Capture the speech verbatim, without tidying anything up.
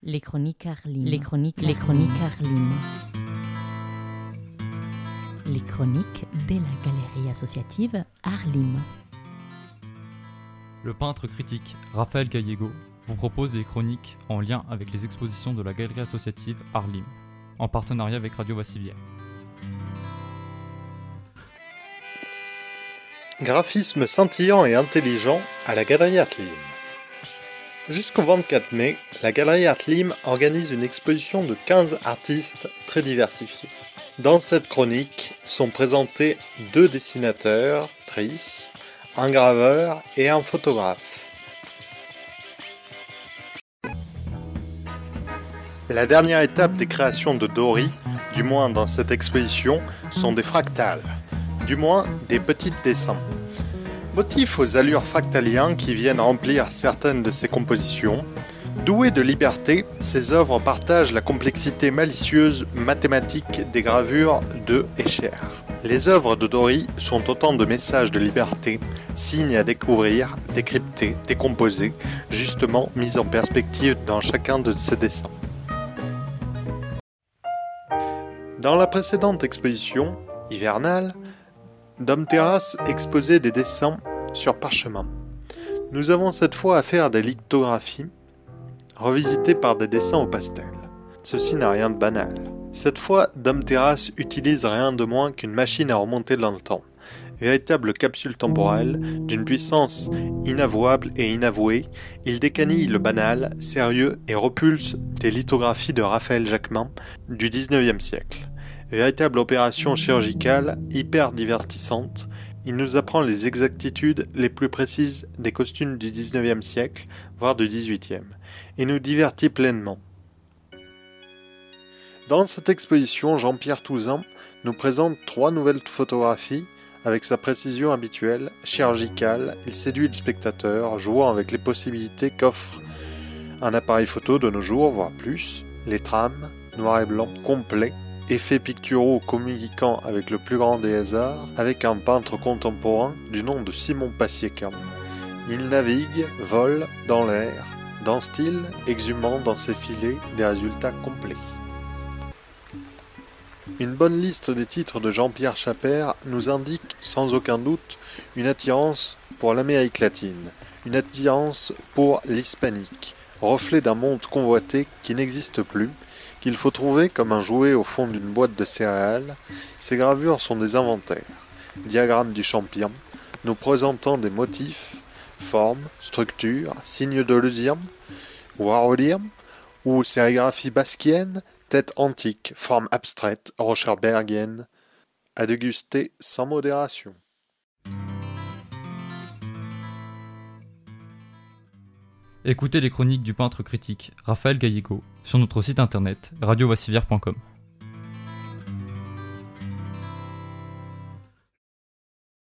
Les chroniques Arlim. Les chroniques, les chroniques Arlim. Les chroniques de la galerie associative Arlim. Le peintre critique Raphaël Gallego vous propose des chroniques en lien avec les expositions de la galerie associative Arlim, en partenariat avec Radio Vassivière. Graphisme scintillant et intelligent à la galerie Arlim. Jusqu'au vingt-quatre mai, la galerie Arlim organise une exposition de quinze artistes très diversifiés. Dans cette chronique sont présentés deux dessinateurs, Trice, un graveur et un photographe. La dernière étape des créations de Dory, du moins dans cette exposition, sont des fractales, du moins des petits dessins. Motifs aux allures fractaliens qui viennent remplir certaines de ses compositions. Douées de liberté, ses œuvres partagent la complexité malicieuse mathématique des gravures de Escher. Les œuvres de Dory sont autant de messages de liberté, signes à découvrir, décrypter, décomposer, justement mis en perspective dans chacun de ses dessins. Dans la précédente exposition, hivernale, Dom Terrasse exposait des dessins sur parchemin. Nous avons cette fois affaire à des lithographies, revisitées par des dessins au pastel. Ceci n'a rien de banal. Cette fois, Dom Terrasse utilise rien de moins qu'une machine à remonter dans le temps. Véritable capsule temporelle, d'une puissance inavouable et inavouée, il décanille le banal, sérieux et repulse des lithographies de Raphaël Jacquemin du dix-neuvième siècle. Véritable opération chirurgicale, hyper divertissante, il nous apprend les exactitudes les plus précises des costumes du dix-neuvième siècle, voire du dix-huitième, et nous divertit pleinement. Dans cette exposition, Jean-Pierre Touzin nous présente trois nouvelles photographies avec sa précision habituelle, chirurgicale. Il séduit le spectateur, jouant avec les possibilités qu'offre un appareil photo de nos jours, voire plus, les trames, noir et blanc, complets, effets picturaux communiquant avec le plus grand des hasards, avec un peintre contemporain du nom de Simon Passieca. Il navigue, vole dans l'air, dans style, exhumant dans ses filets des résultats complets. Une bonne liste des titres de Jean-Pierre Chapert nous indique sans aucun doute une attirance pour l'Amérique latine, une attirance pour l'hispanique, reflet d'un monde convoité qui n'existe plus, qu'il faut trouver comme un jouet au fond d'une boîte de céréales. Ces gravures sont des inventaires, diagrammes du champion, nous présentant des motifs, formes, structures, signes de Lusium ou Arolium, ou sérigraphie basquienne, tête antique, forme abstraite, rochère bergienne, à déguster sans modération. Écoutez les chroniques du peintre critique Raphaël Gallego sur notre site internet radio vassivière point com.